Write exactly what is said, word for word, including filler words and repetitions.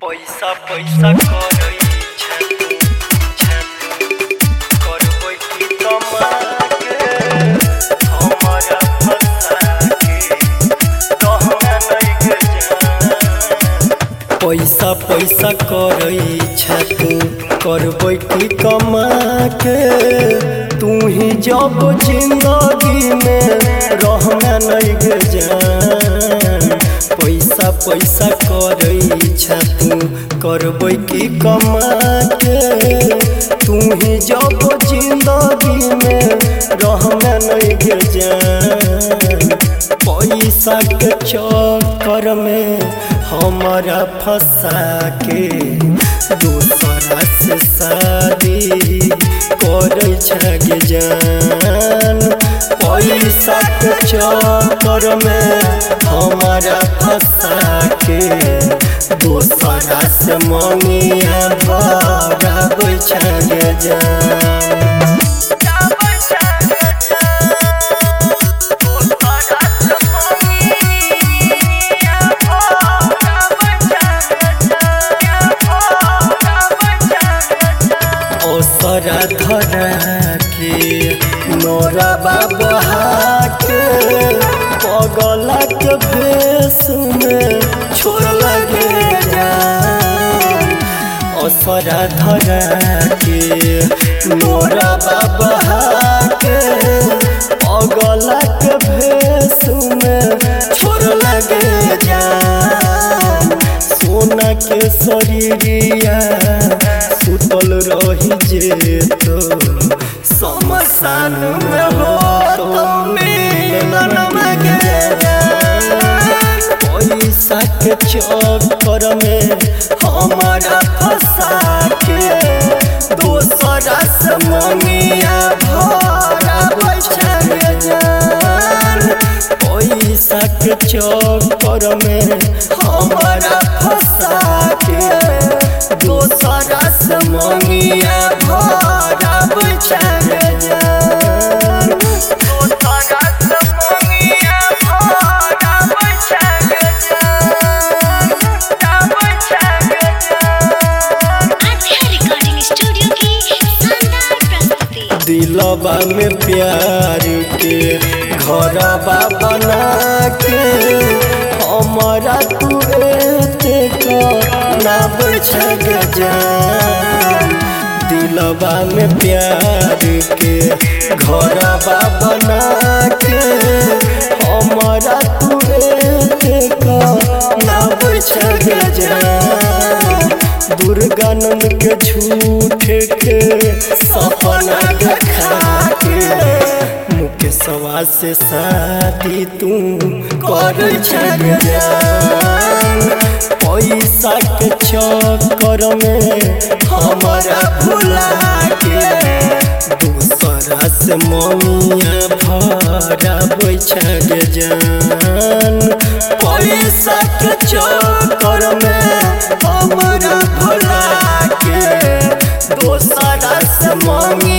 पैसा पैसा करई छे छे करबै की कमा के हमारा फंसा के कहना नहीं के जान। पैसा पैसा करई छे तू करबै की कमा के तू ही जब जिंदगी में रहना नहीं के जान। पैसा पैसा करई छे तू करबै की कमा के तू ही जब जिंदगी में रहना नहीं के जान। पैसा के चक्कर में हमारा फंसा के दूसरा से शादी करे छे जान। पैसा के चक्कर में हमारा फंसा के दूसरा से मंगिया भराबै छे जान। ओसरा धरा के नोरा बहा के पगला के भेष में छोड़ लगे जान। ओसरा धरा के नोरा बहा के पगला के भेष में छोड़ लगे जान। सोना के शरीरिया सुतल रही जे तो शमशान में हो तो मिलन मांगे जान। पैसा के चक्कर में हमारा फंसा के दूसरा से मंगिया भराबै छे जान। पैसा के चक्कर में हमारा फंसा के दूसरा से मंगिया भराबै छे जान। दूसरा से मंगिया भराबै छे जान। भराबै छे जान। आध्या रिकॉर्डिंग स्टूडियो की शानदार प्रस्तुति। दिलवा में प्यार के घरवा बना के हमारा तू एते नाबै छे जान। दिलवा में प्यार के घरवा बना के हमारा तू एते नाबै छे जान। दुर्गानंद के झूठ के सपना देखा के मुकेशवा से शादी तू कर छे जान। पैसा के चक्कर में हमारा भुला के दूसरा से मंगिया भराबै छे जान। पैसा के चक्कर में हमारा भुला के दूसरा से मंगिया